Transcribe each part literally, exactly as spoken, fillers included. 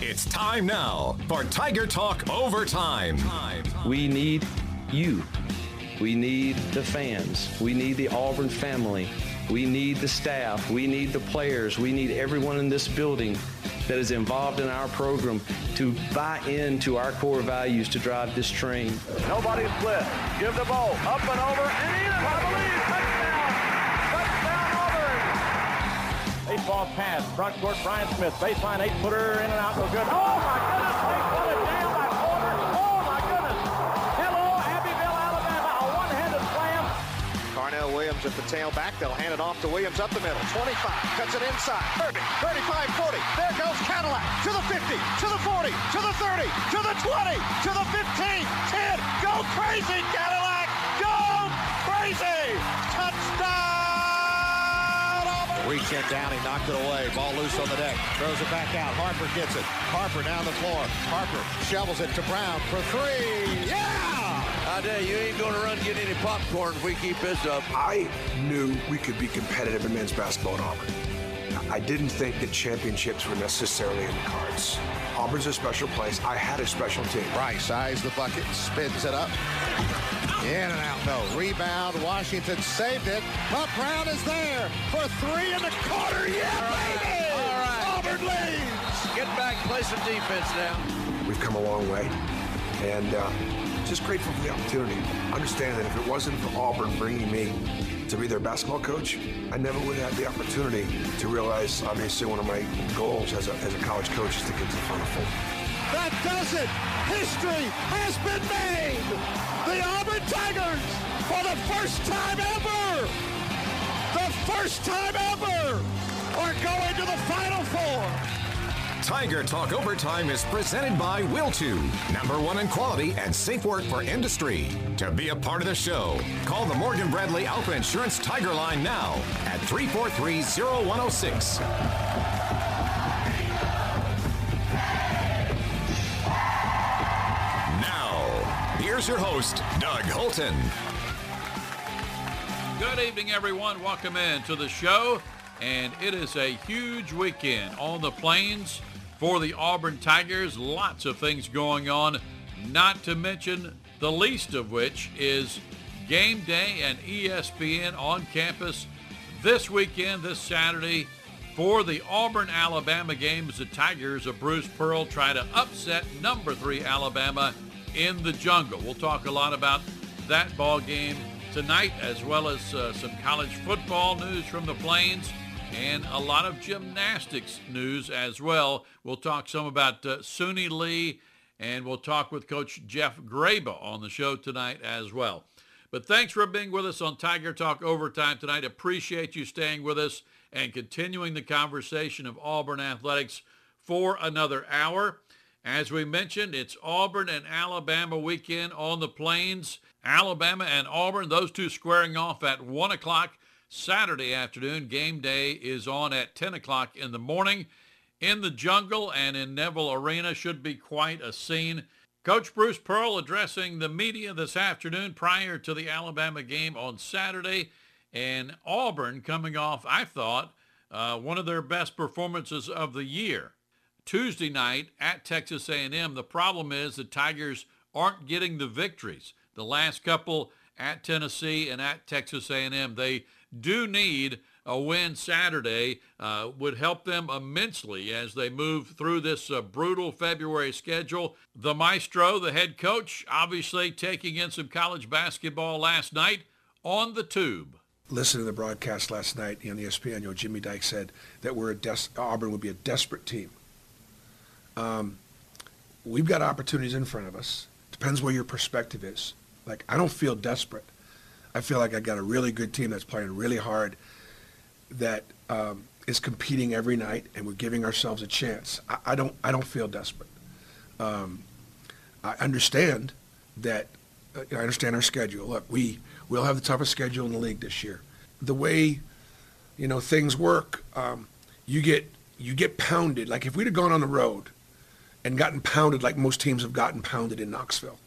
It's time now for Tiger Talk Overtime. We need you. We need the fans. We need the Auburn family. We need the staff. We need the players. We need everyone in this building that is involved in our program to buy into our core values to drive this train. Nobody split. Give the ball up and over, and in, I believe, touchdown! Touchdown, Auburn! Baseball pass, front court, Brian Smith, baseline eight-footer, in and out, no good. Oh, my goodness, they put it down by Porter. Oh, my goodness. Hello, Abbeville, Alabama, a one-handed slam. Carnell Williams at the tailback. They'll hand it off to Williams up the middle. twenty-five, cuts it inside. thirty, thirty-five, forty. There goes Cadillac to the fifty, to the forty, to the thirty, to the twenty, to the fifteen, ten. Go crazy, Cadillac! Go crazy! Touchdown, Auburn! Reach it down, he knocked it away. Ball loose on the deck. Throws it back out. Harper gets it. Harper down the floor. Harper shovels it to Brown for three. Yeah! I tell you, you ain't going to run get any popcorn if we keep this up. I knew we could be competitive in men's basketball at Auburn. I didn't think that championships were necessarily in the cards. Auburn's a special place. I had a special team. Rice eyes the bucket, spins it up. In and out, no. Rebound, Washington saved it. But Brown is there for three in the corner. Yeah, All right. baby! All right. Auburn leads! Get back, play some defense now. We've come a long way. And uh, just grateful for the opportunity. Understand that if it wasn't for Auburn bringing me to be their basketball coach, I never would have had the opportunity to realize, obviously, one of my goals as a, as a college coach is to get to the Final Four. That does it! History has been made! The Auburn Tigers, for the first time ever, the first time ever, are going to the Final Four! Tiger Talk Overtime is presented by Wiltu, number one in quality and safe work for industry. To be a part of the show, call the Morgan Bradley Alpha Insurance Tiger Line now at three four three, zero one zero six. Now, here's your host, Doug Holton. Good evening, everyone. Welcome in to the show. And it is a huge weekend on the Plains for the Auburn Tigers. Lots of things going on, not to mention the least of which is game day and E S P N on campus this weekend, this Saturday, for the Auburn-Alabama game as the Tigers of Bruce Pearl try to upset number three Alabama in the jungle. We'll talk a lot about that ball game tonight, as well as uh, some college football news from the Plains and a lot of gymnastics news as well. We'll talk some about uh, Suni Lee, and we'll talk with Coach Jeff Graba on the show tonight as well. But thanks for being with us on Tiger Talk Overtime tonight. Appreciate you staying with us and continuing the conversation of Auburn athletics for another hour. As we mentioned, it's Auburn and Alabama weekend on the Plains. Alabama and Auburn, those two squaring off at one o'clock Saturday afternoon. Game day is on at ten o'clock in the morning in the jungle and in Neville Arena. Should be quite a scene. Coach Bruce Pearl addressing the media this afternoon prior to the Alabama game on Saturday. And Auburn coming off, I thought, uh, one of their best performances of the year. Tuesday night at Texas A and M. The problem is the Tigers aren't getting the victories. The last couple at Tennessee and at Texas A and M. They do need a win Saturday. Uh, would help them immensely as they move through this uh, brutal February schedule. The maestro, the head coach, obviously taking in some college basketball last night on the tube. Listen to the broadcast last night on E S P N. You know, Jimmy Dykes said that we're a des- Auburn would be a desperate team. Um, we've got opportunities in front of us. Depends where your perspective is. Like, I don't feel desperate. I feel like I got a really good team that's playing really hard, that um, is competing every night, and we're giving ourselves a chance. I, I don't. I don't feel desperate. Um, I understand that. Uh, I understand our schedule. Look, we we'll have the toughest schedule in the league this year. The way, you know, things work, um, you get you get pounded. Like if we'd have gone on the road and gotten pounded like most teams have gotten pounded in Knoxville,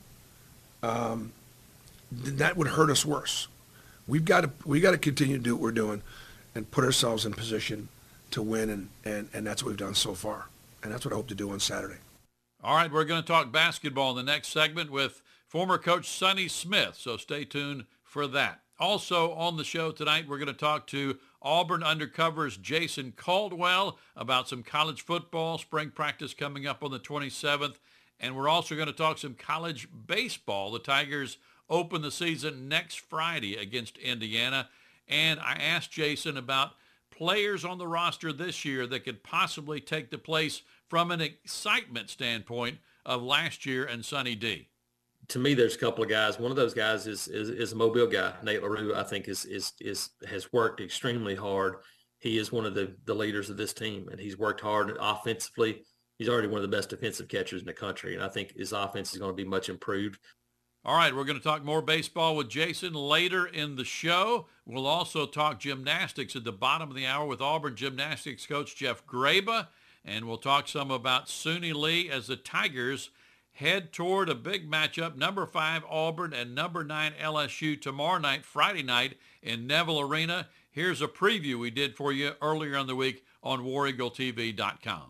um, then that would hurt us worse. We've got to we got to continue to do what we're doing and put ourselves in position to win, and, and, and that's what we've done so far. And that's what I hope to do on Saturday. All right, we're going to talk basketball in the next segment with former coach Sonny Smith, so stay tuned for that. Also on the show tonight, we're going to talk to Auburn Undercover's Jason Caldwell about some college football, spring practice coming up on the twenty-seventh. And we're also going to talk some college baseball. The Tigers open the season next Friday against Indiana. And I asked Jason about players on the roster this year that could possibly take the place from an excitement standpoint of last year and Sonny D. To me, there's a couple of guys. One of those guys is is, is a Mobile guy. Nate LaRue, I think, is is is has worked extremely hard. He is one of the, the leaders of this team, and he's worked hard offensively. He's already one of the best defensive catchers in the country, and I think his offense is going to be much improved. All right, we're going to talk more baseball with Jason later in the show. We'll also talk gymnastics at the bottom of the hour with Auburn gymnastics coach Jeff Graba, and we'll talk some about Suni Lee as the Tigers head toward a big matchup, number five Auburn and number nine L S U tomorrow night, Friday night in Neville Arena. Here's a preview we did for you earlier in the week on war eagle t v dot com.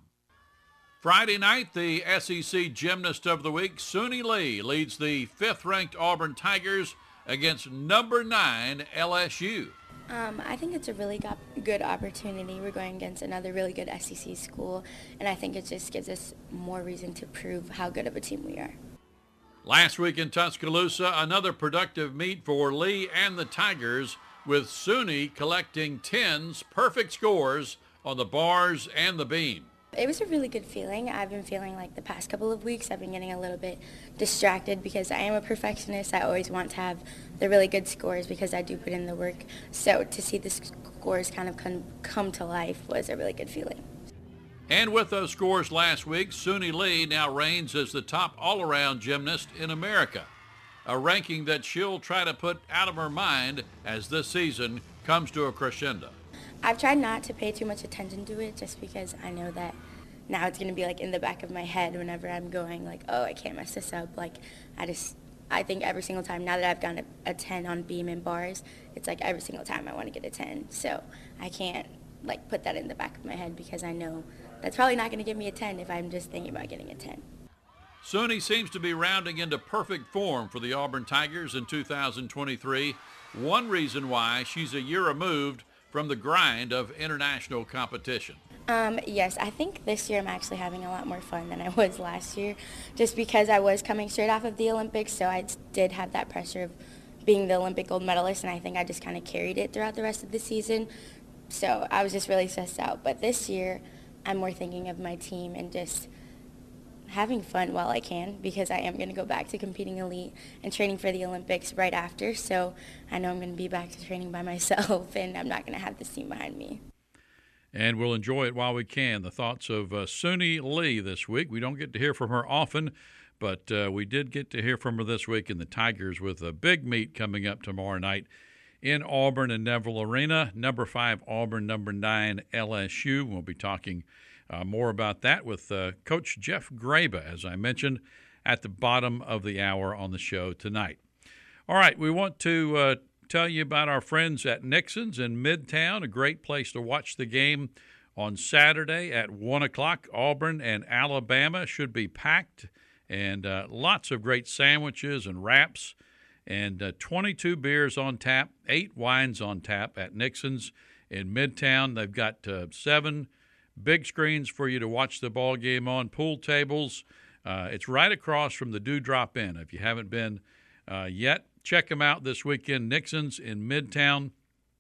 Friday night, the S E C Gymnast of the Week, Suni Lee, leads the fifth-ranked Auburn Tigers against number nine L S U. Um, I think it's a really go- good opportunity. We're going against another really good S E C school, and I think it just gives us more reason to prove how good of a team we are. Last week in Tuscaloosa, another productive meet for Lee and the Tigers, with Suni collecting tens, perfect scores on the bars and the beam. It was a really good feeling. I've been feeling like the past couple of weeks I've been getting a little bit distracted because I am a perfectionist. I always want to have the really good scores because I do put in the work. So to see the scores kind of come, come to life was a really good feeling. And with those scores last week, Suni Lee now reigns as the top all-around gymnast in America, a ranking that she'll try to put out of her mind as this season comes to a crescendo. I've tried not to pay too much attention to it just because I know that now it's going to be like in the back of my head whenever I'm going like, oh, I can't mess this up. Like I just, I think every single time now that I've gotten a, a ten on beam and bars, it's like every single time I want to get a ten. So I can't like put that in the back of my head because I know that's probably not going to give me a ten if I'm just thinking about getting a ten. Suni seems to be rounding into perfect form for the Auburn Tigers in two thousand twenty-three. One reason why she's a year removed from the grind of international competition. Um, yes, I think this year I'm actually having a lot more fun than I was last year, just because I was coming straight off of the Olympics, so I did have that pressure of being the Olympic gold medalist, and I think I just kind of carried it throughout the rest of the season. So I was just really stressed out. But this year, I'm more thinking of my team and just having fun while I can, because I am going to go back to competing elite and training for the Olympics right after. So I know I'm going to be back to training by myself, and I'm not going to have this team behind me. And we'll enjoy it while we can. The thoughts of uh, Suni Lee this week. We don't get to hear from her often, but uh, we did get to hear from her this week in the Tigers with a big meet coming up tomorrow night in Auburn and Neville Arena. Number five Auburn, number nine L S U. We'll be talking Uh, more about that with uh, Coach Jeff Graba, as I mentioned, at the bottom of the hour on the show tonight. All right, we want to uh, tell you about our friends at Nixon's in Midtown, a great place to watch the game on Saturday at one o'clock. Auburn and Alabama should be packed, and uh, lots of great sandwiches and wraps, and uh, twenty-two beers on tap, eight wines on tap at Nixon's in Midtown. They've got uh, seven big screens for you to watch the ball game on, pool tables. Uh, it's right across from the Dewdrop Inn. If you haven't been uh, yet, check them out this weekend. Nixon's in Midtown,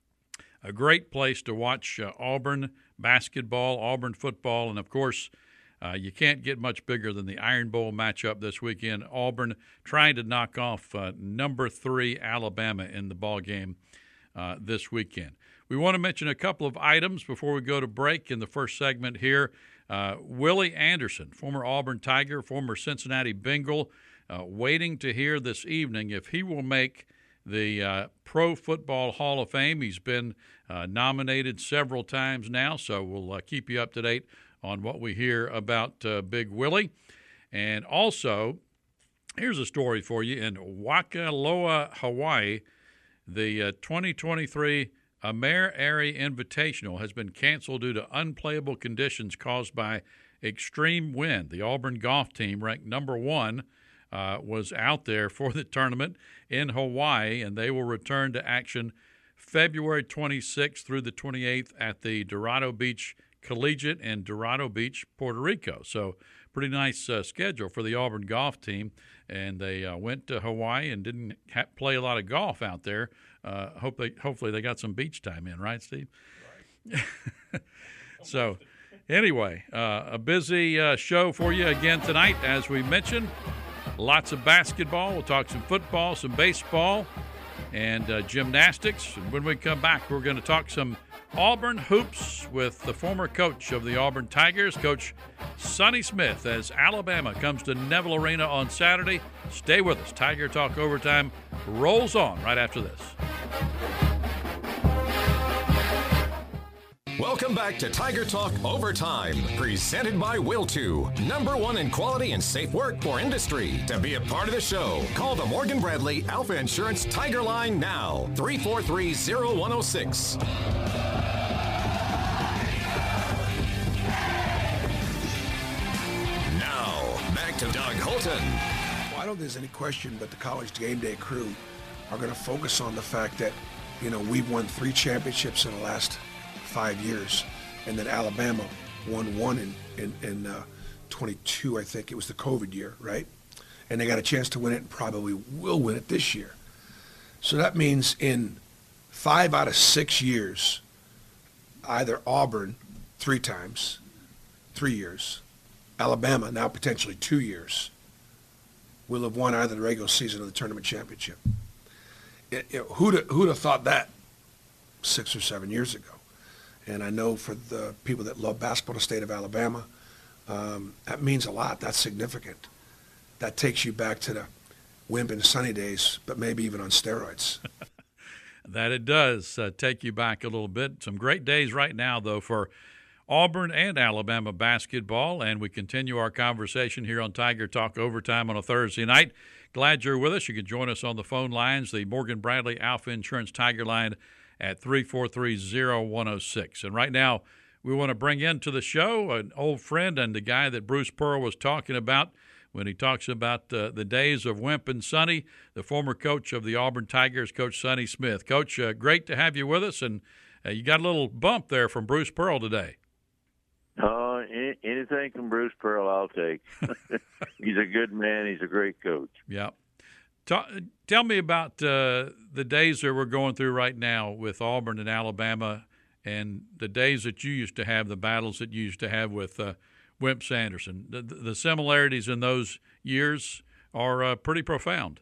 a great place to watch uh, Auburn basketball, Auburn football, and, of course, uh, you can't get much bigger than the Iron Bowl matchup this weekend. Auburn trying to knock off uh, number three Alabama in the ball game uh, this weekend. We want to mention a couple of items before we go to break in the first segment here. Uh, Willie Anderson, former Auburn Tiger, former Cincinnati Bengal, uh, waiting to hear this evening if he will make the uh, Pro Football Hall of Fame. He's been uh, nominated several times now, so we'll uh, keep you up to date on what we hear about uh, Big Willie. And also, here's a story for you. In Waikoloa, Hawaii, the uh, twenty twenty-three Amer Airy Invitational has been canceled due to unplayable conditions caused by extreme wind. The Auburn golf team, ranked number one, uh, was out there for the tournament in Hawaii, and they will return to action February twenty-sixth through the twenty-eighth at the Dorado Beach Collegiate in Dorado Beach, Puerto Rico. So pretty nice uh, schedule for the Auburn golf team. And they uh, went to Hawaii and didn't ha- play a lot of golf out there. Uh, hope they, hopefully they got some beach time in, right, Steve? Right. So anyway, uh, a busy uh, show for you again tonight, as we mentioned. Lots of basketball. We'll talk some football, some baseball, and uh, gymnastics. And when we come back, we're going to talk some Auburn hoops with the former coach of the Auburn Tigers, Coach Sonny Smith, as Alabama comes to Neville Arena on Saturday. Stay with us. Tiger Talk Overtime rolls on right after this. Welcome back to Tiger Talk Overtime, presented by Will two, number one in quality and safe work for industry. To be a part of the show, call the Morgan Bradley Alpha Insurance Tiger Line now, three four three, zero one zero six. Now, back to Doug Holton. Well, I don't think there's any question but the College Game Day crew are going to focus on the fact that, you know, we've won three championships in the last five years, and then Alabama won one in in, in uh, twenty-two, I think it was the COVID year, right? And they got a chance to win it, and probably will win it this year. So that means in five out of six years, either Auburn three times, three years, Alabama now potentially two years, will have won either the regular season or the tournament championship. It, it, who'd who'd have thought that six or seven years ago? And I know for the people that love basketball in the state of Alabama, um, that means a lot. That's significant. That takes you back to the Wimp and Sunny days, but maybe even on steroids. That it does uh, take you back a little bit. Some great days right now, though, for Auburn and Alabama basketball. And we continue our conversation here on Tiger Talk Overtime on a Thursday night. Glad you're with us. You can join us on the phone lines, the Morgan Bradley Alpha Insurance Tiger Line at three four three, zero one zero six. And right now, we want to bring into the show an old friend and the guy that Bruce Pearl was talking about when he talks about uh, the days of Wimp and Sonny, the former coach of the Auburn Tigers, Coach Sonny Smith. Coach, uh, great to have you with us, and uh, you got a little bump there from Bruce Pearl today. Oh, any, anything from Bruce Pearl, I'll take. He's a good man. He's a great coach. Yeah. Talk, tell me about uh, the days that we're going through right now with Auburn and Alabama, and the days that you used to have, the battles that you used to have with uh, Wimp Sanderson. The, the similarities in those years are uh, pretty profound.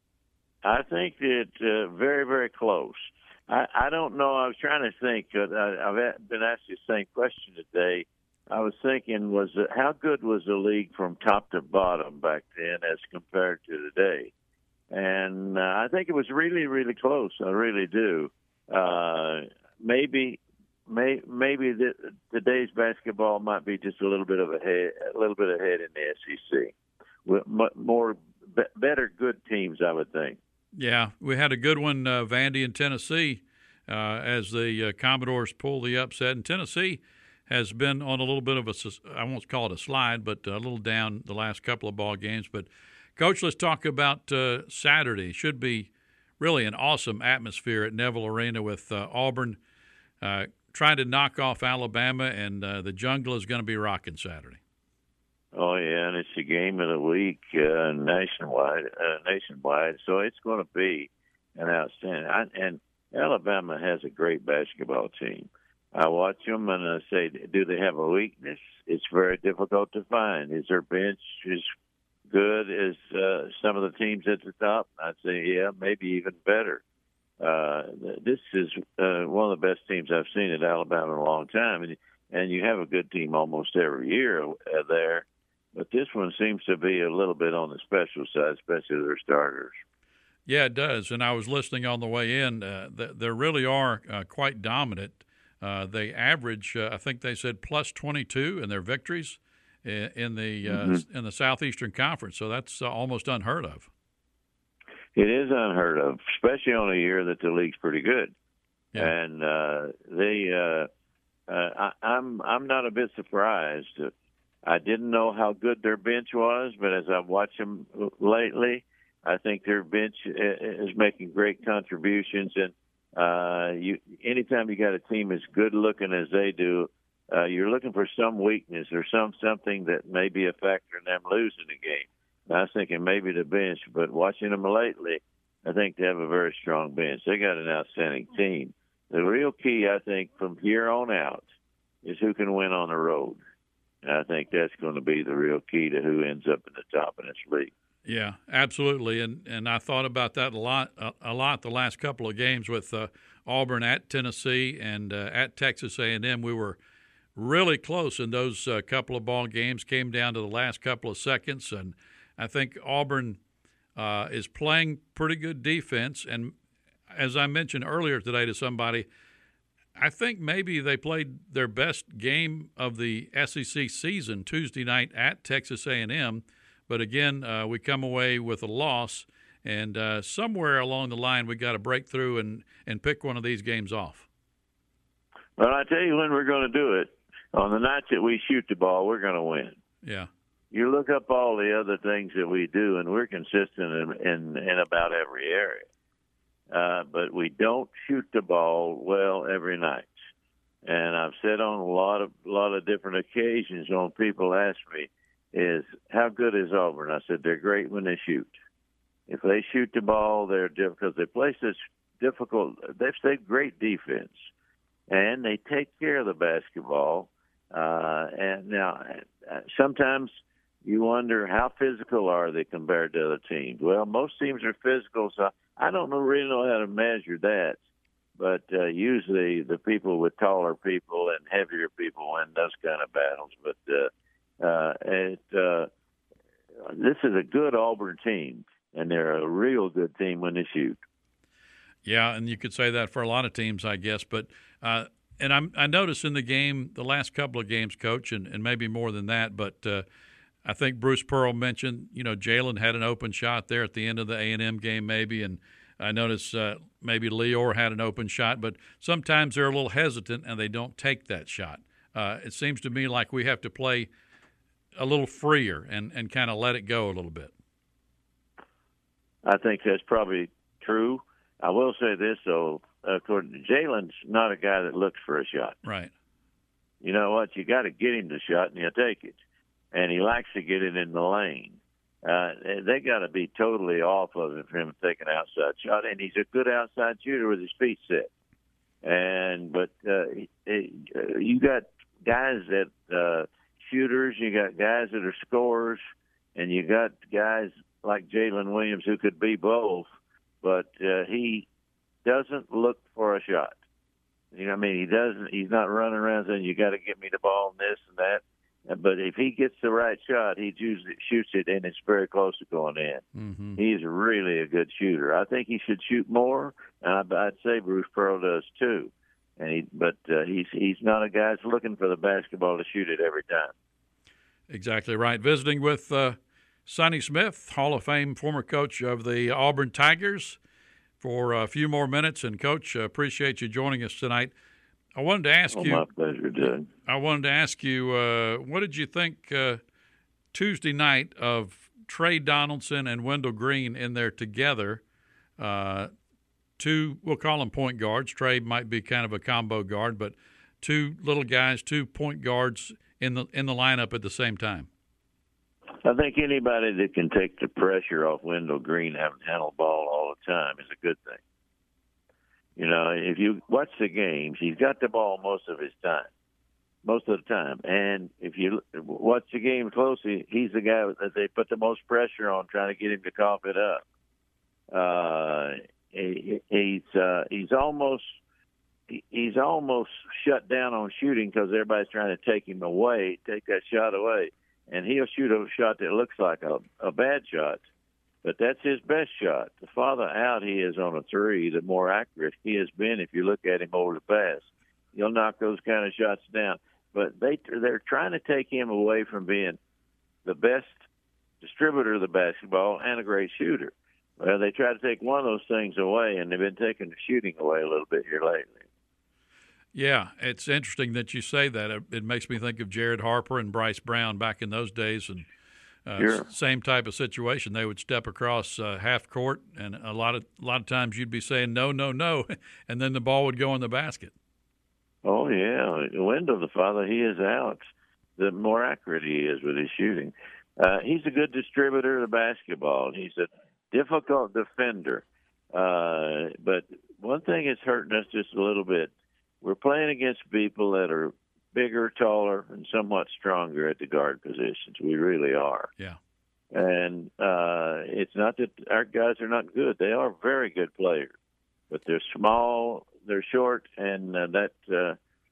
I think that uh, very, very close. I, I don't know. I was trying to think. Uh, I, I've been asked the same question today. I was thinking, was it, how good was the league from top to bottom back then as compared to today? And uh, I think it was really, really close. I really do. Uh, maybe, may, maybe the, today's basketball might be just a little bit of a head, a little bit ahead in the S E C. With more, better, good teams, I would think. Yeah, we had a good one, uh, Vandy in Tennessee, uh, as the uh, Commodores pull the upset. And Tennessee has been on a little bit of a, I won't call it a slide, but a little down the last couple of ball games. But, Coach, let's talk about uh, Saturday. Should be really an awesome atmosphere at Neville Arena with uh, Auburn uh, trying to knock off Alabama, and uh, the jungle is going to be rocking Saturday. Oh, yeah, and it's the game of the week uh, nationwide, uh, nationwide, so it's going to be an outstanding. I, and Alabama has a great basketball team. I watch them and I say, do they have a weakness? It's very difficult to find. Is their bench as good as uh, some of the teams at the top? I'd say, yeah, maybe even better. Uh, this is uh, one of the best teams I've seen at Alabama in a long time, and, and you have a good team almost every year uh, there. But this one seems to be a little bit on the special side, especially their starters. Yeah, it does. And I was listening on the way in. Uh, they really are uh, quite dominant. Uh, they average, uh, I think they said, plus twenty-two in their victories in, in the uh, mm-hmm. in the Southeastern Conference. So that's uh, almost unheard of. It is unheard of, especially on a year that the league's pretty good. Yeah. And uh, they, uh, uh, I, I'm I'm not a bit surprised I didn't know how good their bench was, but as I've watched them lately, I think their bench is making great contributions. And uh, you, anytime you got a team as good looking as they do, uh, you're looking for some weakness or some something that may be a factor in them losing the game. And I was thinking maybe the bench, but watching them lately, I think they have a very strong bench. They got an outstanding team. The real key, I think, from here on out is who can win on the road. And I think that's going to be the real key to who ends up in the top in this league. Yeah, absolutely, and and I thought about that a lot, a, a lot the last couple of games with uh, Auburn at Tennessee and uh, at Texas A and M. We were really close in those uh, couple of ball games. Came down to the last couple of seconds, and I think Auburn uh, is playing pretty good defense. And as I mentioned earlier today to somebody, I think maybe they played their best game of the S E C season Tuesday night at Texas A and M. But again, uh, we come away with a loss, and uh, somewhere along the line we got to break through and, and pick one of these games off. Well, I tell you when we're going to do it. On the nights that we shoot the ball, we're going to win. Yeah. You look up all the other things that we do, and we're consistent in, in, in about every area. Uh, but we don't shoot the ball well every night. And I've said on a lot of a lot of different occasions when people ask me, is how good is Auburn? I said, they're great when they shoot. If they shoot the ball, they're difficult because they play such difficult, they've stayed great defense. And they take care of the basketball. Uh, and now, sometimes you wonder how physical are they compared to other teams. Well, most teams are physical, so I don't know, really know how to measure that. But uh, usually the people with taller people and heavier people win those kind of battles. But uh, Uh, it, uh, this is a good Auburn team, and they're a real good team when they shoot. Yeah, and you could say that for a lot of teams, I guess. But uh, and I'm, I noticed in the game, the last couple of games, Coach, and, and maybe more than that, but uh, I think Bruce Pearl mentioned, you know, Jalen had an open shot there at the end of the A and M game maybe, and I noticed uh, maybe Leor had an open shot, but sometimes they're a little hesitant and they don't take that shot. Uh, it seems to me like we have to play – a little freer and, and kind of let it go a little bit. I think that's probably true. I will say this, though. According to Jalen's not a guy that looks for a shot. Right. You know what? You got to get him the shot, and he'll take it. And he likes to get it in the lane. Uh, they got to be totally off of him for him to take an outside shot. And he's a good outside shooter with his feet set. And But uh, it, you got guys that uh, – shooters, you got guys that are scorers, and you got guys like Jalen Williams who could be both, but uh, he doesn't look for a shot. You know what I mean? He doesn't. He's not running around saying, you got to get me the ball and this and that. But if he gets the right shot, he usually shoots it, and it's very close to going in. Mm-hmm. He's really a good shooter. I think he should shoot more, and I'd say Bruce Pearl does too. And he, but uh, he's he's not a guy that's looking for the basketball to shoot it every time. Exactly right. Visiting with uh, Sonny Smith, Hall of Fame former coach of the Auburn Tigers, for a few more minutes. And, Coach, uh, appreciate you joining us tonight. I wanted to ask oh, you. My pleasure, Doug. I wanted to ask you, uh, what did you think uh, Tuesday night of Trey Donaldson and Wendell Green in there together? Uh, two, we'll call them point guards. Trey might be kind of a combo guard, but two little guys, two point guards in the in the lineup at the same time. I think anybody that can take the pressure off Wendell Green having to handle the ball all the time is a good thing. You know, if you watch the games, he's got the ball most of his time, most of the time. And if you watch the game closely, he's the guy that they put the most pressure on, trying to get him to cough it up. Uh, he, he's uh, he's almost he's almost shut down on shooting because everybody's trying to take him away, take that shot away. And he'll shoot a shot that looks like a, a bad shot, but that's his best shot. The farther out he is on a three, the more accurate he has been if you look at him over the pass. He'll knock those kind of shots down. But they, they're trying to take him away from being the best distributor of the basketball and a great shooter. Well, they try to take one of those things away, and they've been taking the shooting away a little bit here lately. Yeah, it's interesting that you say that. It, it makes me think of Jared Harper and Bryce Brown back in those days, and uh, Sure. same type of situation. They would step across uh, half court, and a lot of a lot of times you'd be saying no, no, no, and then the ball would go in the basket. Oh, yeah. Wendell, the father, he is out. The more accurate he is with his shooting. Uh, he's a good distributor of the basketball. He's a difficult defender. Uh, but one thing is hurting us just a little bit. We're playing against people that are bigger, taller, and somewhat stronger at the guard positions. We really are. Yeah. And uh, it's not that our guys are not good. They are very good players. But they're small, they're short, and uh, that uh,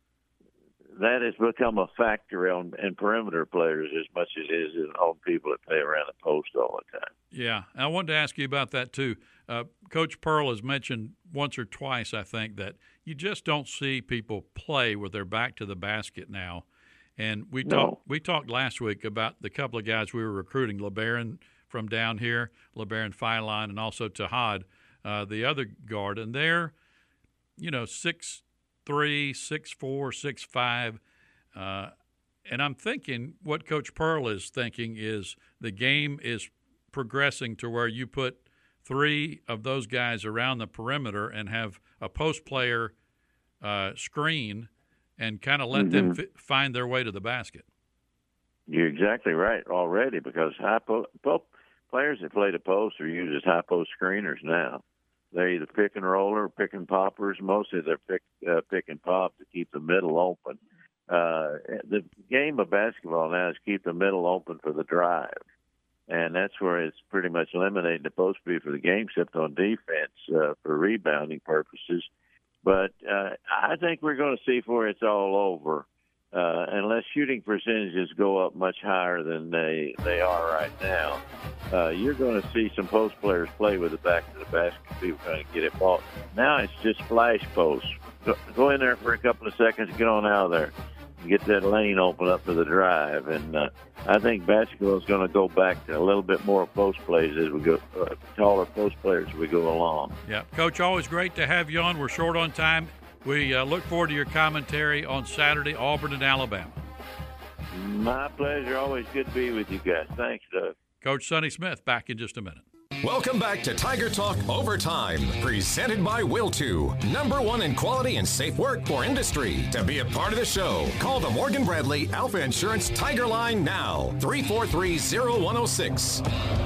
that has become a factor on in perimeter players as much as it is in on people that play around the post all the time. Yeah, I wanted to ask you about that too. Uh, Coach Pearl has mentioned once or twice, I think, that you just don't see people play with their back to the basket now. And we No. talked we talked last week about the couple of guys we were recruiting, LeBaron from down here, LeBaron Filon, and also Tahad, uh, the other guard, and they're, you know, six three, six four, six five, uh, and I'm thinking what Coach Pearl is thinking is the game is progressing to where you put three of those guys around the perimeter and have a post player uh, screen and kind of let Mm-hmm. them f- find their way to the basket. You're exactly right already because high po- po- players that play the post are used as high post screeners now. They're either pick and roller or pick and poppers. Mostly they're pick, uh, pick and pop to keep the middle open. Uh, the game of basketball now is keep the middle open for the drive. And that's where it's pretty much eliminating the post speed for the game, except on defense uh, for rebounding purposes. But uh, I think we're going to see before it's all over, uh, unless shooting percentages go up much higher than they, they are right now, uh, you're going to see some post players play with the back to the basket, people trying to get it ball. Now it's just flash posts. Go, go in there for a couple of seconds, get on out of there, and get that lane open up for the drive. And uh, I think basketball is going to go back to a little bit more post plays as we go, uh, taller post players as we go along. Yeah, Coach, always great to have you on. We're short on time. We uh, look forward to your commentary on Saturday, Auburn and Alabama. My pleasure. Always good to be with you guys. Thanks, Doug. Coach Sonny Smith, back in just a minute. Welcome back to Tiger Talk Overtime, presented by Will two, number one in quality and safe work for industry. To be a part of the show, call the Morgan Bradley Alpha Insurance Tiger Line now, three four three, zero one zero six.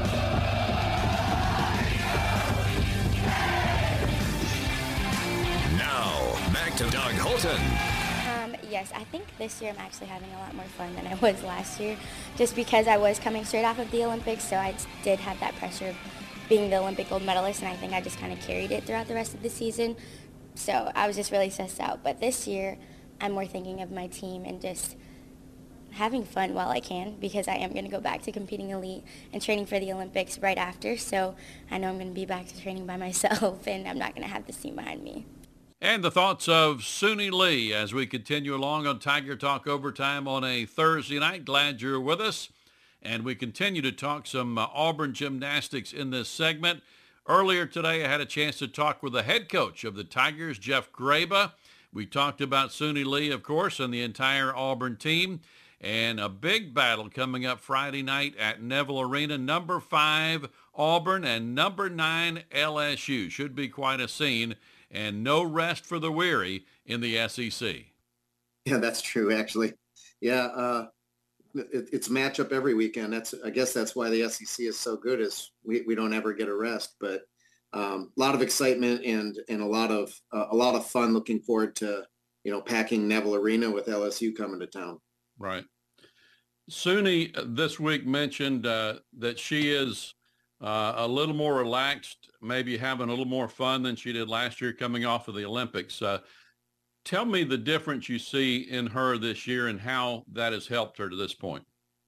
Now, back to Doug Holton. Um, yes, I think this year I'm actually having a lot more fun than I was last year, just because I was coming straight off of the Olympics, so I did have that pressure of being the Olympic gold medalist, and I think I just kind of carried it throughout the rest of the season. So I was just really stressed out. But this year, I'm more thinking of my team and just having fun while I can, because I am going to go back to competing elite and training for the Olympics right after. So I know I'm going to be back to training by myself, and I'm not going to have this team behind me. And the thoughts of Suni Lee as we continue along on Tiger Talk Overtime on a Thursday night. Glad you're with us. And we continue to talk some uh, Auburn gymnastics in this segment. Earlier today, I had a chance to talk with the head coach of the Tigers, Jeff Graba. We talked about Suni Lee, of course, and the entire Auburn team. And a big battle coming up Friday night at Neville Arena. Number five, Auburn, and number nine, L S U. Should be quite a scene. And no rest for the weary in the S E C. Yeah, that's true, actually. Yeah, uh, it, it's a matchup every weekend. That's I guess that's why the S E C is so good, is we, we don't ever get a rest. But um, a lot of excitement and and a lot of uh, a lot of fun. Looking forward to you know packing Neville Arena with L S U coming to town. Right. Suni this week mentioned uh, that she is uh, a little more relaxed, maybe having a little more fun than she did last year coming off of the Olympics. Uh, tell me the difference you see in her this year and how that has helped her to this point.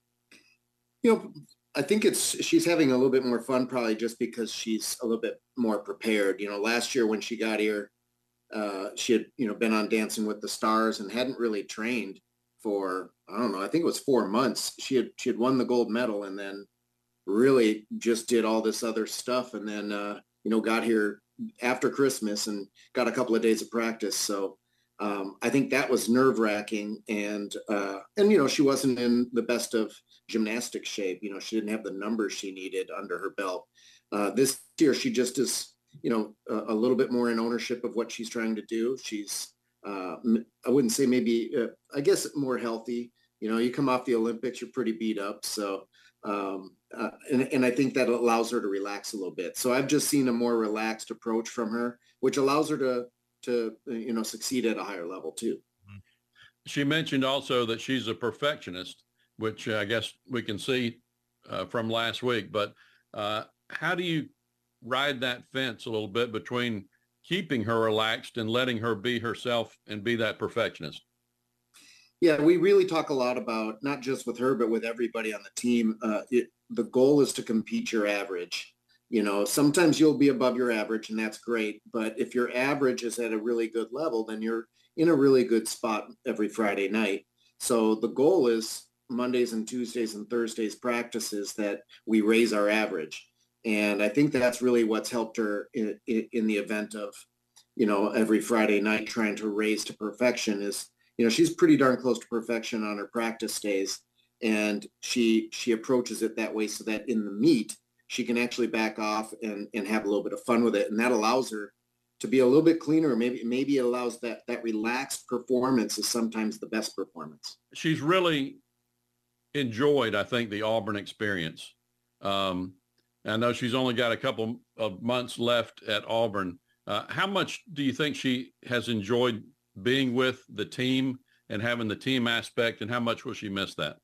You know, I think it's she's having a little bit more fun probably just because she's a little bit more prepared. You know, last year when she got here, uh, she had, you know, been on Dancing with the Stars and hadn't really trained for, I don't know, I think it was four months. She had she had won the gold medal and then really just did all this other stuff, and then uh, you know got here after Christmas and got a couple of days of practice. So Um, I think that was nerve wracking, and uh, and you know she wasn't in the best of gymnastic shape. You know she didn't have the numbers she needed under her belt. Uh, this year she just is you know a, a little bit more in ownership of what she's trying to do. She's uh, I wouldn't say maybe uh, I guess more healthy. You know you come off the Olympics, you're pretty beat up, so um, uh, and and I think that allows her to relax a little bit. So I've just seen a more relaxed approach from her, which allows her to. to, you know, succeed at a higher level too. She mentioned also that she's a perfectionist, which uh, I guess we can see uh, from last week, but uh, how do you ride that fence a little bit between keeping her relaxed and letting her be herself and be that perfectionist? Yeah, we really talk a lot about, not just with her, but with everybody on the team. Uh, it, the goal is to compete your average. You know, sometimes you'll be above your average, and that's great. But if your average is at a really good level, then you're in a really good spot every Friday night. So the goal is Mondays and Tuesdays and Thursdays practices that we raise our average. And I think that's really what's helped her in, in, in the event of, you know, every Friday night trying to raise to perfection is, you know, she's pretty darn close to perfection on her practice days. And she she approaches it that way so that in the meet, she can actually back off and, and have a little bit of fun with it. And that allows her to be a little bit cleaner. Maybe, maybe it allows that, that relaxed performance is sometimes the best performance. She's really enjoyed, I think, the Auburn experience. Um, I know she's only got a couple of months left at Auburn. Uh, how much do you think she has enjoyed being with the team and having the team aspect, and how much will she miss that?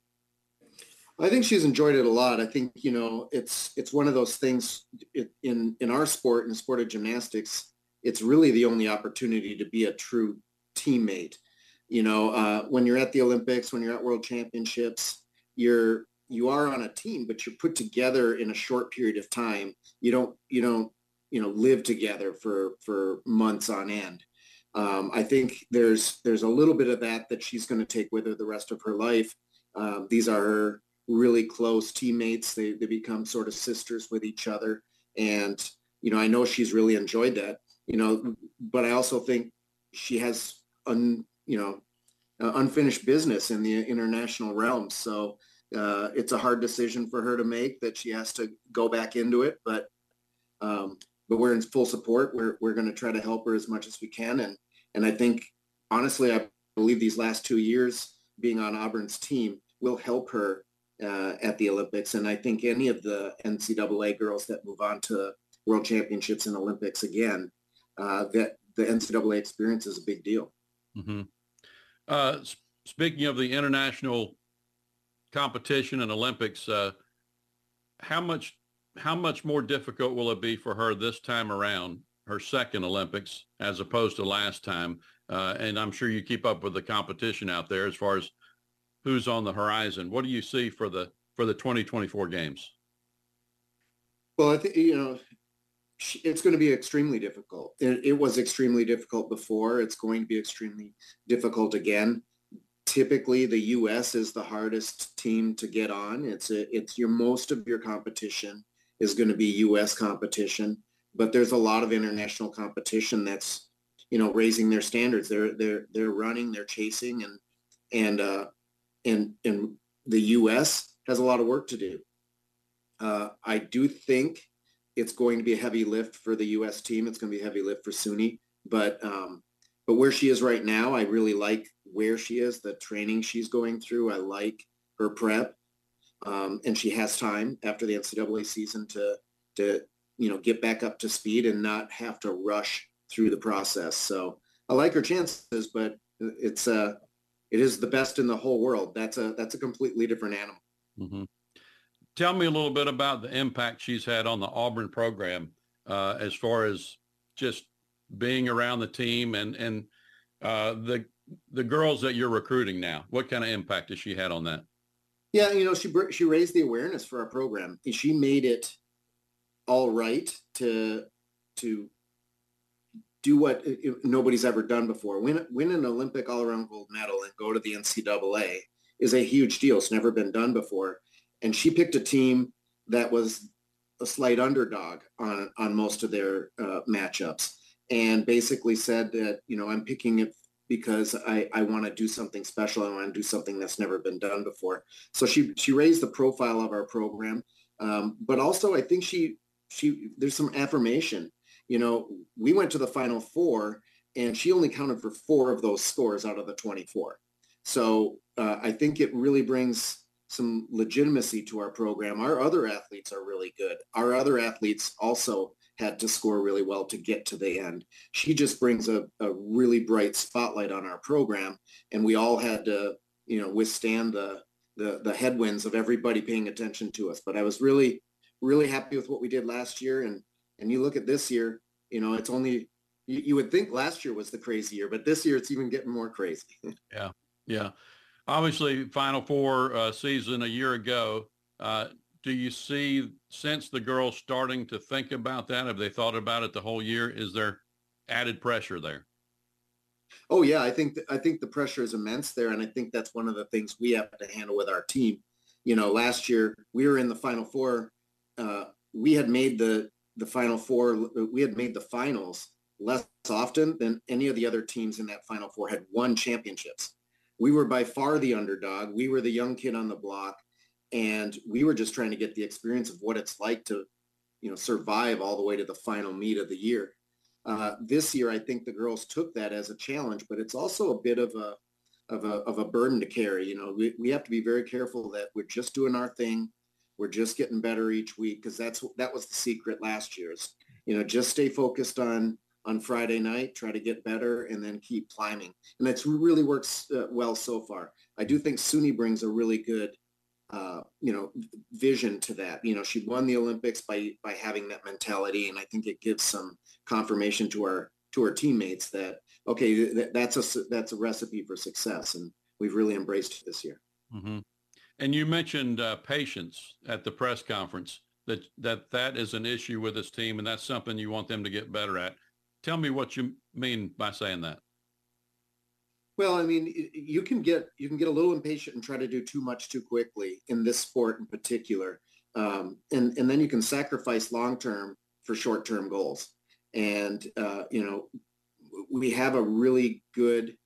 I think she's enjoyed it a lot. I think, you know, it's it's one of those things it, in, in our sport, in the sport of gymnastics, it's really the only opportunity to be a true teammate. You know, uh, when you're at the Olympics, when you're at World Championships, you're you are on a team, but you're put together in a short period of time. You don't you don't you know live together for for months on end. Um, I think there's there's a little bit of that that she's going to take with her the rest of her life. Um, these are her really close teammates. They they become sort of sisters with each other. And, you know, I know she's really enjoyed that, you know, but I also think she has, un, you know, uh, unfinished business in the international realm. So uh, it's a hard decision for her to make that she has to go back into it. But um, but we're in full support. We're we're going to try to help her as much as we can. And and I think, honestly, I believe these last two years being on Auburn's team will help her Uh, at the Olympics. And I think any of the N C double A girls that move on to World Championships and Olympics again, uh, that the N C double A experience is a big deal. Mm-hmm. Uh, speaking of the international competition and Olympics, uh, how much how much more difficult will it be for her this time around, her second Olympics, as opposed to last time? Uh, and I'm sure you keep up with the competition out there as far as who's on the horizon. What do you see for the for the twenty twenty-four games? Well, I think, you know, it's going to be extremely difficult. It, it was extremely difficult before. It's going to be extremely difficult again. Typically, the U S is the hardest team to get on. It's a, it's your most of your competition is going to be U S competition, but there's a lot of international competition that's, you know, raising their standards. They're they're they're running, they're chasing, and and uh, And, and the U S has a lot of work to do. Uh, I do think it's going to be a heavy lift for the U S team. It's going to be a heavy lift for Suni. But um, but where she is right now, I really like where she is, the training she's going through. I like her prep. Um, and she has time after the N C double A season to, to you know, get back up to speed and not have to rush through the process. So I like her chances, but it's a uh, It is the best in the whole world. That's a that's a completely different animal. Mm-hmm. Tell me a little bit about the impact she's had on the Auburn program, uh, as far as just being around the team and and uh, the the girls that you're recruiting now. What kind of impact has she had on that? Yeah, you know, she she raised the awareness for our program. She made it all right to to. do what nobody's ever done before. Win, win an Olympic all-around gold medal and go to the N C double A is a huge deal. It's never been done before. And she picked a team that was a slight underdog on, on most of their uh, matchups, and basically said that, you know, I'm picking it because I, I want to do something special. I want to do something that's never been done before. So she she raised the profile of our program, um, but also I think she she there's some affirmation. You know, we went to the Final Four, and she only counted for four of those scores out of the twenty-four. So uh, I think it really brings some legitimacy to our program. Our other athletes are really good. Our other athletes also had to score really well to get to the end. She just brings a, a really bright spotlight on our program, and we all had to, you know, withstand the, the the headwinds of everybody paying attention to us. But I was really, really happy with what we did last year, and and you look at this year, you know, it's only you, you would think last year was the crazy year, but this year it's even getting more crazy. Yeah, yeah. Obviously, Final Four uh, season a year ago. Uh, do you see, since the girls starting to think about that, have they thought about it the whole year? Is there added pressure there? Oh yeah, I think th- I think the pressure is immense there, and I think that's one of the things we have to handle with our team. You know, last year we were in the Final Four. Uh, we had made the the Final Four. We had made the finals less often than any of the other teams in that Final Four had won championships. We were by far the underdog. We were the young kid on the block, and we were just trying to get the experience of what it's like to, you know, survive all the way to the final meet of the year. Uh, this year, I think the girls took that as a challenge, but it's also a bit of a of a of a burden to carry. You know, we we have to be very careful that we're just doing our thing. We're just getting better each week, because that's that was the secret last year's. You know, just stay focused on. on Friday night, try to get better, and then keep climbing. And that's really works uh, well so far. I do think Suni brings a really good, uh, you know, vision to that. You know, she won the Olympics by by having that mentality, and I think it gives some confirmation to our to our teammates that okay, th- that's a that's a recipe for success, and we've really embraced it this year. Mm-hmm. And you mentioned uh, patience at the press conference. That that that is an issue with this team, and that's something you want them to get better at. Tell me what you mean by saying that. Well, I mean, you can get you can get a little impatient and try to do too much too quickly in this sport in particular, um, and and then you can sacrifice long term for short term goals. And uh, you know, we have a really good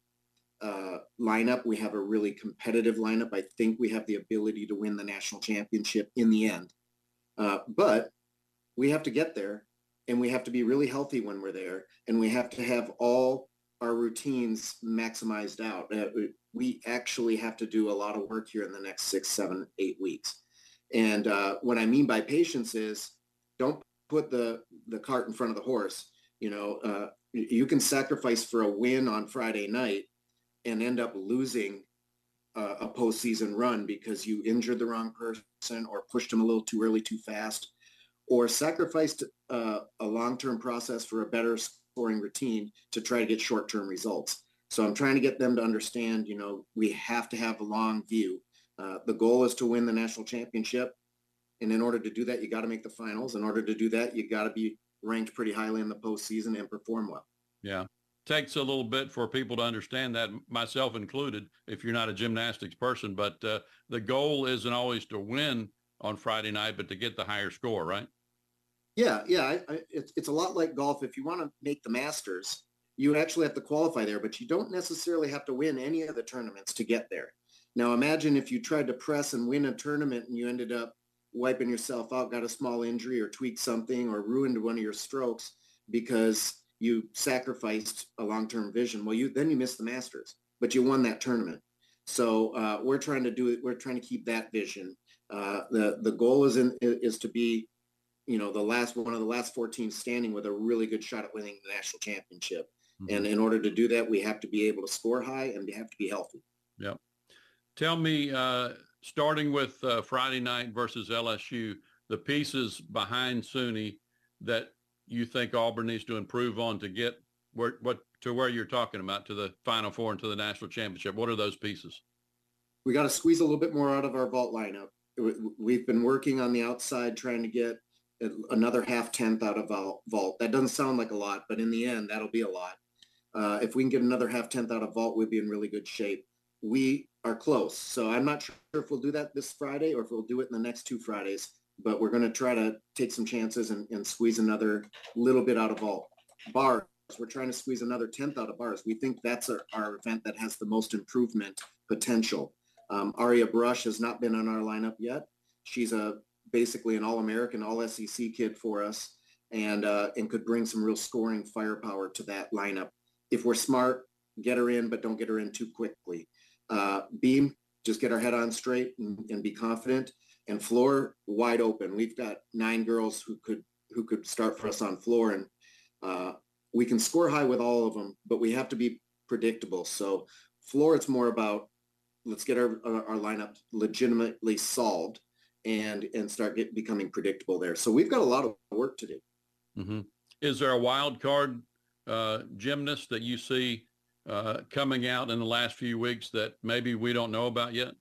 uh, lineup. We have a really competitive lineup. I think we have the ability to win the national championship in the end, uh, but we have to get there. And we have to be really healthy when we're there. And we have to have all our routines maximized out. Uh, we actually have to do a lot of work here in the next six, seven, eight weeks. And uh, what I mean by patience is don't put the, the cart in front of the horse. You know, uh, you can sacrifice for a win on Friday night and end up losing uh, a postseason run because you injured the wrong person or pushed them a little too early, too fast, or sacrificed uh, a long-term process for a better scoring routine to try to get short-term results. So I'm trying to get them to understand, you know, we have to have a long view. Uh, the goal is to win the national championship. And in order to do that, you got to make the finals. In order to do that, you got to be ranked pretty highly in the postseason and perform well. Yeah. Takes a little bit for people to understand that, myself included, if you're not a gymnastics person. But uh, the goal isn't always to win on Friday night, but to get the higher score, right? Yeah, yeah, I, I, it's it's a lot like golf. If you want to make the Masters, you actually have to qualify there, but you don't necessarily have to win any of the tournaments to get there. Now, imagine if you tried to press and win a tournament and you ended up wiping yourself out, got a small injury or tweaked something or ruined one of your strokes because you sacrificed a long-term vision. Well, you then you missed the Masters, but you won that tournament. So uh, we're trying to do it. We're trying to keep that vision. Uh, the the goal is in, is to be, you know, the last one of the last four teams standing with a really good shot at winning the national championship. Mm-hmm. And in order to do that, we have to be able to score high and we have to be healthy. Yeah. Tell me, uh, starting with uh, Friday night versus L S U, the pieces behind Suni that you think Auburn needs to improve on to get where, what to where you're talking about, to the Final Four and to the national championship. What are those pieces? We got to squeeze a little bit more out of our vault lineup. We've been working on the outside, trying to get another half tenth out of vault. That doesn't sound like a lot, but in the end, that'll be a lot. Uh, if we can get another half tenth out of vault, we'll be in really good shape. We are close. So I'm not sure if we'll do that this Friday or if we'll do it in the next two Fridays, but we're going to try to take some chances and, and squeeze another little bit out of vault. Bar We're trying to squeeze another tenth out of bars. We think that's our, our event that has the most improvement potential. Um, Aria Brush has not been on our lineup yet. She's a basically an All-American, All-S E C kid for us, and uh, and could bring some real scoring firepower to that lineup. If we're smart, get her in, but don't get her in too quickly. Uh, Beam, just get our head on straight and, and be confident. And floor, wide open. We've got nine girls who could who could start for us on floor, and uh, we can score high with all of them, but we have to be predictable. So floor, it's more about let's get our our lineup legitimately solved and and start get, becoming predictable there. So we've got a lot of work to do. Mm-hmm. Is there a wild card uh, gymnast that you see uh, coming out in the last few weeks that maybe we don't know about yet?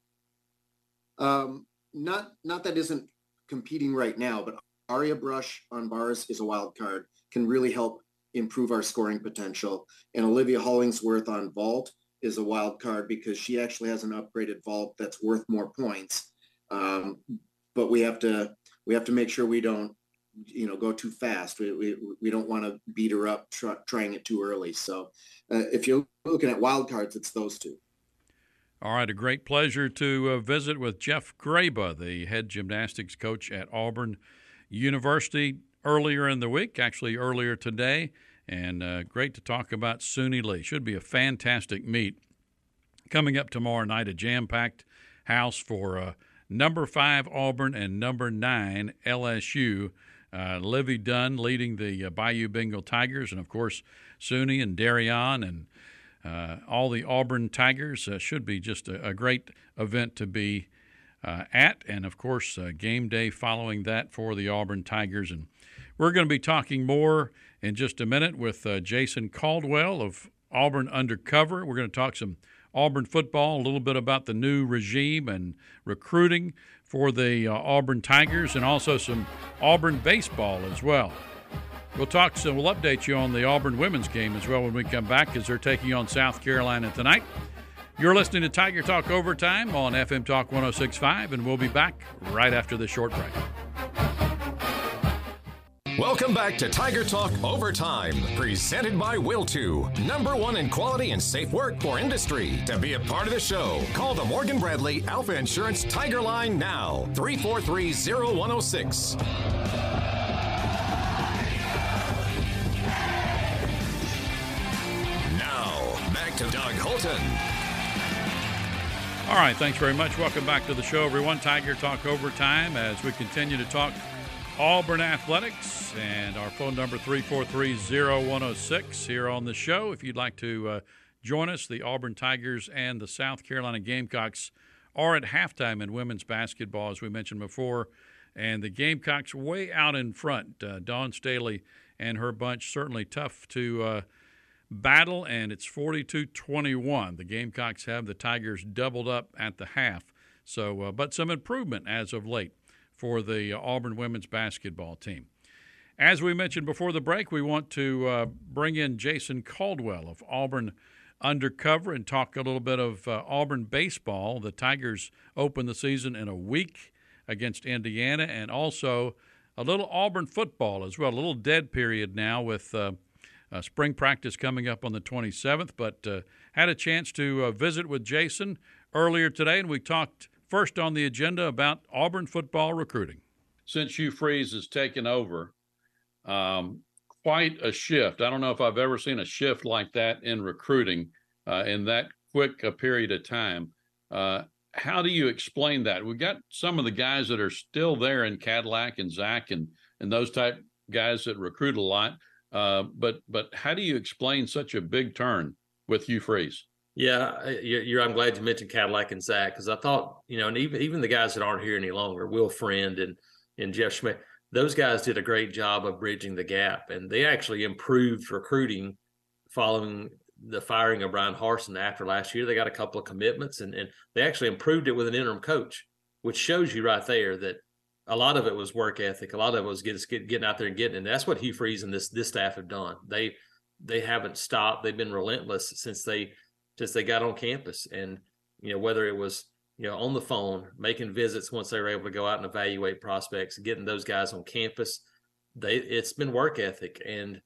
Um, not not that isn't competing right now, but Aria Brush on bars is a wild card, can really help improve our scoring potential. And Olivia Hollingsworth on vault is a wild card because she actually has an upgraded vault that's worth more points. Um, but we have to we have to make sure we don't, you know, go too fast. We we, we don't want to beat her up try, trying it too early. So uh, if you're looking at wild cards, it's those two. All right, a great pleasure to uh, visit with Jeff Graba, the head gymnastics coach at Auburn University, earlier in the week, actually earlier today, and uh, great to talk about Suni Lee. Should be a fantastic meet. Coming up tomorrow night, a jam-packed house for uh, number five Auburn and number nine L S U. Uh, Livy Dunn leading the uh, Bayou Bengal Tigers, and, of course, Suni and Darian and Uh, all the Auburn Tigers. Uh, should be just a, a great event to be uh, at. And, of course, uh, game day following that for the Auburn Tigers. And we're going to be talking more in just a minute with uh, Jason Caldwell of Auburn Undercover. We're going to talk some Auburn football, a little bit about the new regime and recruiting for the uh, Auburn Tigers, and also some Auburn baseball as well. We'll talk, so we'll update you on the Auburn women's game as well when we come back, as they're taking on South Carolina tonight. You're listening to Tiger Talk Overtime on F M Talk one oh six point five, and we'll be back right after this short break. Welcome back to Tiger Talk Overtime, presented by Will two, number one in quality and safe work for industry. To be a part of the show, call the Morgan Bradley Alpha Insurance Tiger Line now, three four three, oh one oh six. To Doug Holton. All right, thanks very much. Welcome back to the show, everyone. Tiger Talk Overtime as we continue to talk Auburn athletics, and our phone number three four three, oh one oh six here on the show. If you'd like to uh, join us, the Auburn Tigers and the South Carolina Gamecocks are at halftime in women's basketball, as we mentioned before, and the Gamecocks way out in front. Uh, Dawn Staley and her bunch certainly tough to uh, battle, and it's forty-two twenty-one. The Gamecocks have the Tigers doubled up at the half. So, uh, but some improvement as of late for the uh, Auburn women's basketball team. As we mentioned before the break, we want to uh, bring in Jason Caldwell of Auburn Undercover and talk a little bit of uh, Auburn baseball. The Tigers open the season in a week against Indiana, and also a little Auburn football as well. A little dead period now with uh, Uh, spring practice coming up on the twenty-seventh, but uh, had a chance to uh, visit with Jason earlier today, and we talked first on the agenda about Auburn football recruiting. Since Hugh Freeze has taken over, um, quite a shift. I don't know if I've ever seen a shift like that in recruiting uh, in that quick a period of time. Uh, how do you explain that? We've got some of the guys that are still there in Cadillac and Zach and, and those type guys that recruit a lot. Uh, but but how do you explain such a big turn with Hugh Freeze? Yeah, you're, I'm glad you mentioned Cadillac and Zach, because I thought, you know, and even even the guys that aren't here any longer, Will Friend and and Jeff Schmidt, those guys did a great job of bridging the gap, and they actually improved recruiting following the firing of Brian Harsin after last year. They got a couple of commitments, and, and they actually improved it with an interim coach, which shows you right there that a lot of it was work ethic. A lot of it was get, getting out there and getting it. And that's what Hugh Freeze and this this staff have done. They they haven't stopped. They've been relentless since they since they got on campus. And you know, whether it was you know on the phone, making visits once they were able to go out and evaluate prospects, getting those guys on campus, they it's been work ethic. And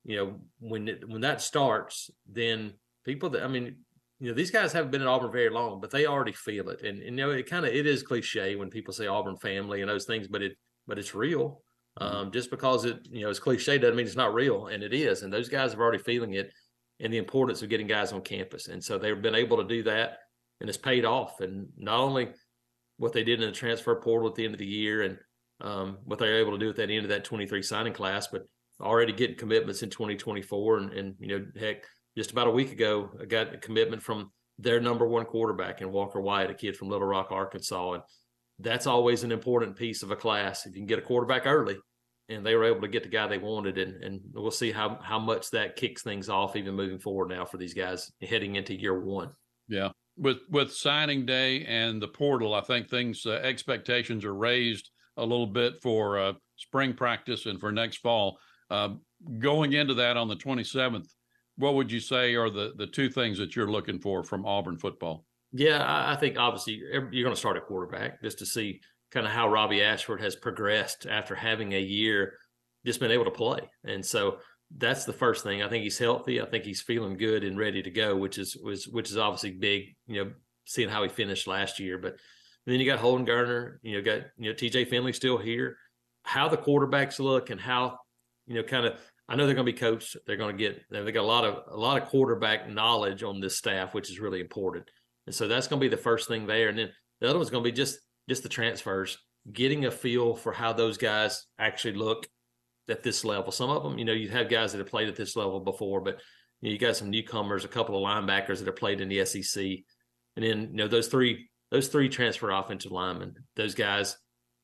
you know, when it, when that starts, then people that, I mean, you know, these guys haven't been at Auburn very long, but they already feel it. And, and you know, it kind of, it is cliche when people say Auburn family and those things, but it, but it's real. Mm-hmm. Um, just because it, you know, it's cliche doesn't mean it's not real. And it is. And those guys are already feeling it and the importance of getting guys on campus. And so they've been able to do that and it's paid off. And not only what they did in the transfer portal at the end of the year and um, what they were able to do at that end of that twenty-three signing class, but already getting commitments in twenty twenty-four. And, and, you know, heck, just about a week ago, I got a commitment from their number one quarterback in Walker White, a kid from Little Rock, Arkansas. And that's always an important piece of a class. If you can get a quarterback early, and they were able to get the guy they wanted. And, and we'll see how, how much that kicks things off even moving forward now for these guys heading into year one. Yeah. With, with signing day and the portal, I think things, uh, expectations are raised a little bit for uh, spring practice and for next fall. Uh, going into that on the twenty-seventh, what would you say are the, the two things that you're looking for from Auburn football? Yeah, I, I think obviously you're going to start at quarterback just to see kind of how Robbie Ashford has progressed after having a year just been able to play. And so that's the first thing. I think he's healthy. I think he's feeling good and ready to go, which is was which is obviously big, you know, seeing how he finished last year. But then you got Holden Geriner, you know, got, you know, T J Finley still here. How the quarterbacks look and how, you know, kind of, I know they're going to be coached. They're going to get, they got a lot of, a lot of quarterback knowledge on this staff, which is really important. And so that's going to be the first thing there. And then the other one's going to be just, just the transfers, getting a feel for how those guys actually look at this level. Some of them, you know, you have guys that have played at this level before, but you know, you got some newcomers, a couple of linebackers that have played in the S E C. And then, you know, those three, those three transfer offensive linemen, those guys,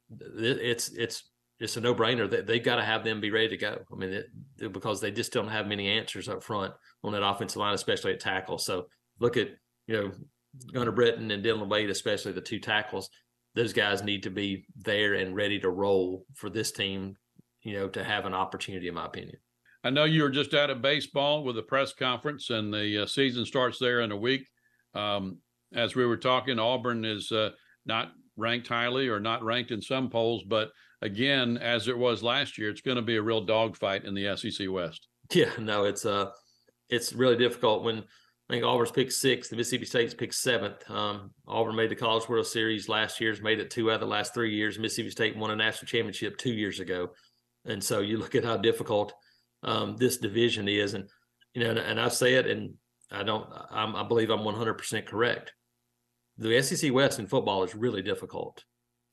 it's, it's, it's a no-brainer that they've got to have them be ready to go. I mean, it, because they just don't have many answers up front on that offensive line, especially at tackle. So look at, you know, Gunnar Britton and Dylan Wade, especially the two tackles. Those guys need to be there and ready to roll for this team, you know, to have an opportunity, in my opinion. I know you were just out of baseball with a press conference, and the uh, season starts there in a week. Um, as we were talking, Auburn is uh, not ranked highly or not ranked in some polls, but again, as it was last year, it's going to be a real dogfight in the S E C West. Yeah, no, it's uh, it's really difficult when I think Auburn's picked sixth, the Mississippi State's picked seventh. Um, Auburn made the College World Series last year, has made it two out of the last three years. Mississippi State won a national championship two years ago. And so you look at how difficult um, this division is. And, you know, and, and I say it, and I don't, I'm, I believe I'm one hundred percent correct. The S E C West in football is really difficult.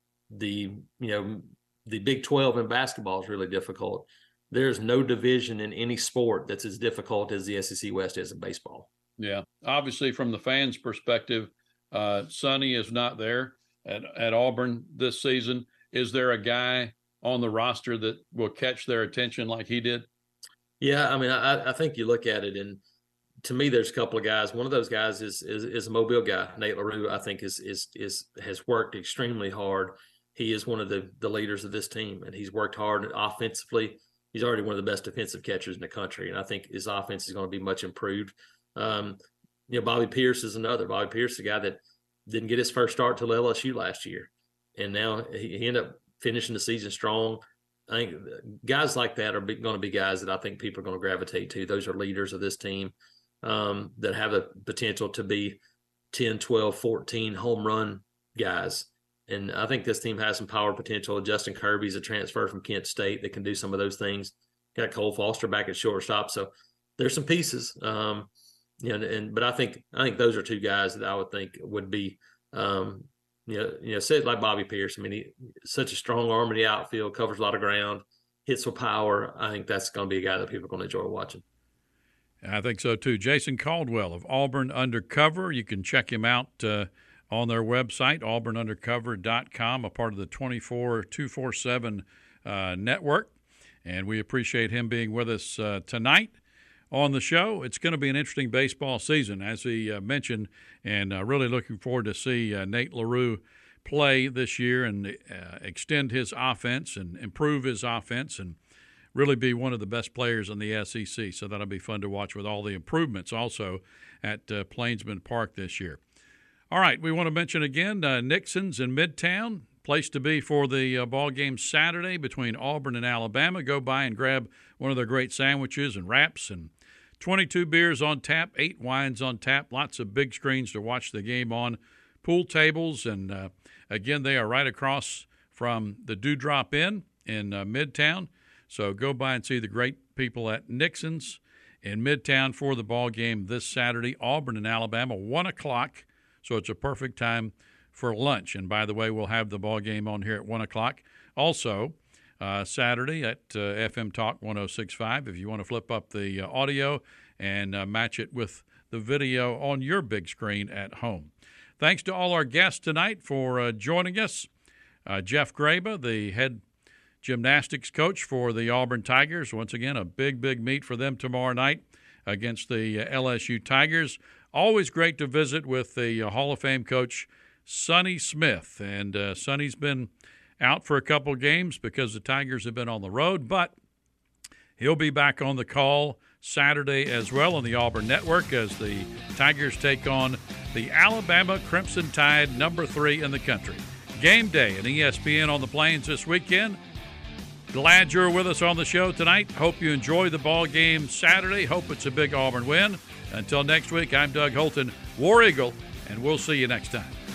The, you know, the Big twelve in basketball is really difficult. There's no division in any sport that's as difficult as the S E C West is in baseball. Yeah. Obviously, from the fans' perspective, uh, Sonny is not there at, at Auburn this season. Is there a guy on the roster that will catch their attention like he did? Yeah, I mean, I, I think you look at it, and to me, there's a couple of guys. One of those guys is is, is a Mobile guy, Nate LaRue. I think is is is has worked extremely hard. He is one of the, the leaders of this team, and he's worked hard offensively. He's already one of the best defensive catchers in the country, and I think his offense is going to be much improved. Um, you know, Bobby Pierce is another. Bobby Pierce, the guy that didn't get his first start till L S U last year, and now he, he ended up finishing the season strong. I think guys like that are going to be guys that I think people are going to gravitate to. Those are leaders of this team um, that have a potential to be ten, twelve, fourteen home run guys. And I think this team has some power potential. Justin Kirby's a transfer from Kent State that can do some of those things. Got Cole Foster back at shortstop. So there's some pieces. Um, you know, and but I think I think those are two guys that I would think would be um, you know, you know, say it like Bobby Pierce. I mean, he such a strong arm in the outfield, covers a lot of ground, hits with power. I think that's going to be a guy that people are going to enjoy watching. I think so too. Jason Caldwell of Auburn Undercover. You can check him out uh, on their website, auburn undercover dot com, a part of the twenty-four two forty-seven uh, network. And we appreciate him being with us uh, tonight on the show. It's going to be an interesting baseball season, as he uh, mentioned, and uh, really looking forward to see uh, Nate LaRue play this year and uh, extend his offense and improve his offense and really be one of the best players in the S E C. So that'll be fun to watch with all the improvements also at uh, Plainsman Park this year. All right, we want to mention again uh, Nixon's in Midtown. place to be for the uh, ball game Saturday between Auburn and Alabama. Go by and grab one of their great sandwiches and wraps, and twenty-two beers on tap, eight wines on tap, lots of big screens to watch the game on, pool tables, and uh, again, they are right across from the Dewdrop Inn in uh, Midtown. So go by and see the great people at Nixon's in Midtown for the ball game this Saturday, Auburn and Alabama, one o'clock. So it's a perfect time for lunch. And by the way, we'll have the ball game on here at one o'clock. Also, uh, Saturday at uh, F M Talk one oh six point five, if you want to flip up the uh, audio and uh, match it with the video on your big screen at home. Thanks to all our guests tonight for uh, joining us. Uh, Jeff Graba, the head gymnastics coach for the Auburn Tigers. Once again, a big, big meet for them tomorrow night against the uh, L S U Tigers. Always great to visit with the uh, Hall of Fame coach, Sonny Smith. And uh, Sonny's been out for a couple games because the Tigers have been on the road, but he'll be back on the call Saturday as well on the Auburn Network as the Tigers take on the Alabama Crimson Tide, number three in the country. Game day at E S P N on the Plains this weekend. Glad you're with us on the show tonight. Hope you enjoy the ball game Saturday. Hope it's a big Auburn win. Until next week, I'm Doug Holton, War Eagle, and we'll see you next time.